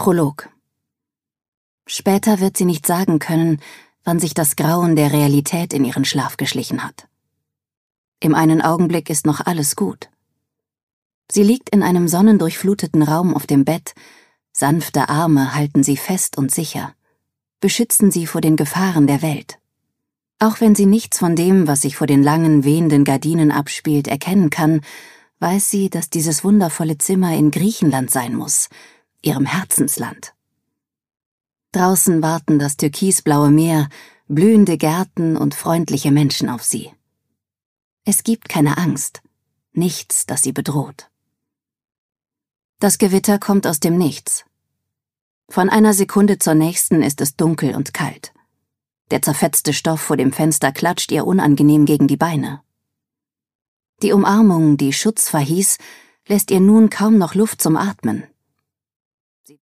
Prolog. Später wird sie nicht sagen können, wann sich das Grauen der Realität in ihren Schlaf geschlichen hat. Im einen Augenblick ist noch alles gut. Sie liegt in einem sonnendurchfluteten Raum auf dem Bett, sanfte Arme halten sie fest und sicher, beschützen sie vor den Gefahren der Welt. Auch wenn sie nichts von dem, was sich vor den langen, wehenden Gardinen abspielt, erkennen kann, weiß sie, dass dieses wundervolle Zimmer in Griechenland sein muss, ihrem Herzensland. Draußen warten das türkisblaue Meer, blühende Gärten und freundliche Menschen auf sie. Es gibt keine Angst, nichts, das sie bedroht. Das Gewitter kommt aus dem Nichts. Von einer Sekunde zur nächsten ist es dunkel und kalt. Der zerfetzte Stoff vor dem Fenster klatscht ihr unangenehm gegen die Beine. Die Umarmung, die Schutz verhieß, lässt ihr nun kaum noch Luft zum Atmen.